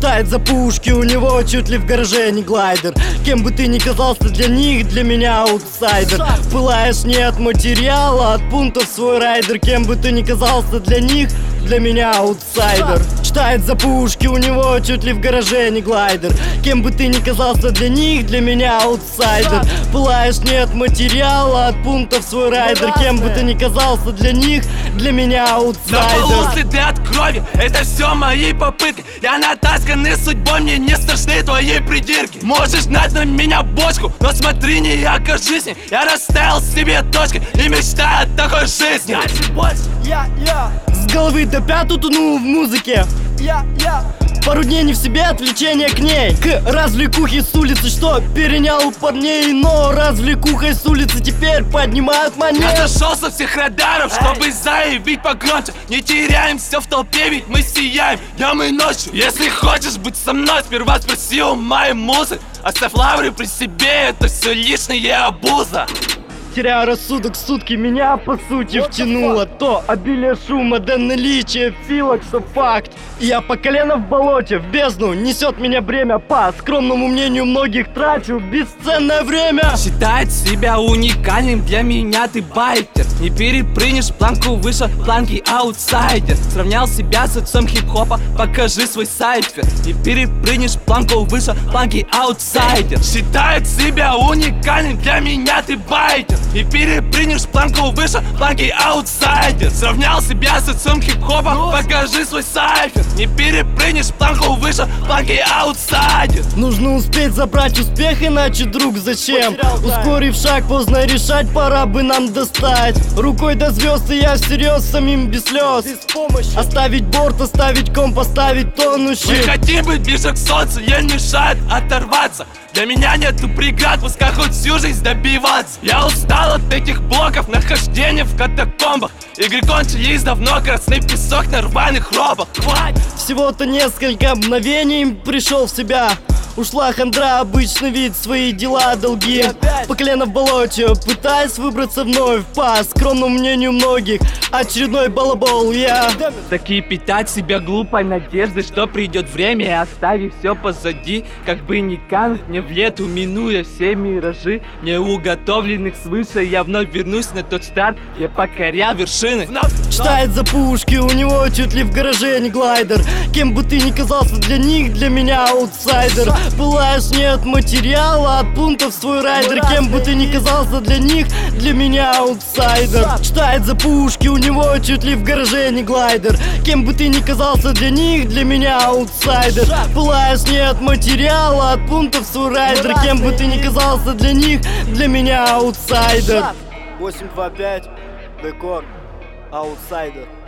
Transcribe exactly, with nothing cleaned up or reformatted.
Читает за пушки, у него чуть ли в гараже не глайдер. Кем бы ты ни казался для них, для меня аутсайдер. Пылаешь не от материала, от пунктов свой райдер. Кем бы ты ни казался для них, для меня аутсайдер. Читает за пушки, у него чуть ли в гараже не глайдер. Кем бы ты ни казался для них, для меня аутсайдер. Пылаешь не от материала, от пунктов свой райдер. Кем бы ты ни казался для них, для меня аутсайдер. На полу следы от крови, это все мои попытки. Я натасканный судьбой, мне не страшны твои придирки. Можешь гнать на меня бочку, но смотри, не окажись не. Я расставил себе точки и мечтаю о такой жизни. Я, я С головы до пят утонул в музыке. Я, я Пару дней не в себе, отвлечение к ней. К развлекухе с улицы, что перенял у парней. Но развлекухой с улицы теперь поднимают монет. Я зашел со всех радаров, чтобы заявить погромче. Не теряемся в толпе, ведь мы сияем днем и ночью. Если хочешь быть со мной, сперва спроси у моей музы. Оставь лавры при себе, это все лишняя обуза. Теряя рассудок, сутки меня по сути втянуло. То обилие шума до наличия филок, что факт. И я по колено в болоте, в бездну несет меня бремя. По скромному мнению многих трачу бесценное время. Считает себя уникальным, для меня ты байкер. Не перепрыгнешь планку выше планки аутсайдер. Сравнял себя с отцом хип-хопа, покажи свой сайфер. Не перепрыгнешь планку выше планки аутсайдер. Считает себя уникальным, для меня ты байкер. И перепрыгнешь планку выше планки аутсайдер. Сравнял себя с отцом хип-хопа, покажи свой сайфер. Не перепрыгнешь планку выше планки аутсайдер. Нужно успеть забрать успех, иначе, друг, зачем? Ускорив шаг, поздно решать, пора бы нам достать. Рукой до звезд, и я всерьез, самим без слез. Оставить борт, оставить комп, поставить тонущий. Мы хотим быть ближе к солнцу, ей мешает оторваться. Для меня нету преград, пускай хоть всю жизнь добиваться. Я устал от этих блоков, нахождения в катакомбах. Игры кончились давно, красный песок на рваных робах. Всего-то несколько мгновений пришел в себя. Ушла хандра, обычный вид, свои дела, долги. По колено в болоте, пытаясь выбраться вновь. По скромному мнению многих, очередной балабол я. Такие питать себя глупой надеждой, что придет время и оставив все позади. Как бы ни кануть мне в лету, минуя все миражи, не уготовленных свыше, я вновь вернусь на тот старт, я покорял вершины. Читает за пушки, у него чуть ли в гараже не глайдер. Кем бы ты ни казался для них, для меня аутсайдер. Пылаешь не от материала, от пунктов свой райдер. Кем бы ты ни казался для них, для меня аутсайдер. Читает за пушки, у него чуть ли в гараже не глайдер. Кем бы ты ни казался для них, для меня аутсайдер. Пылаешь не от материала, от пунктов свой райдер. Кем бы ты ни казался для них, для меня аутсайдер. восемь два пять, декор, аутсайдер.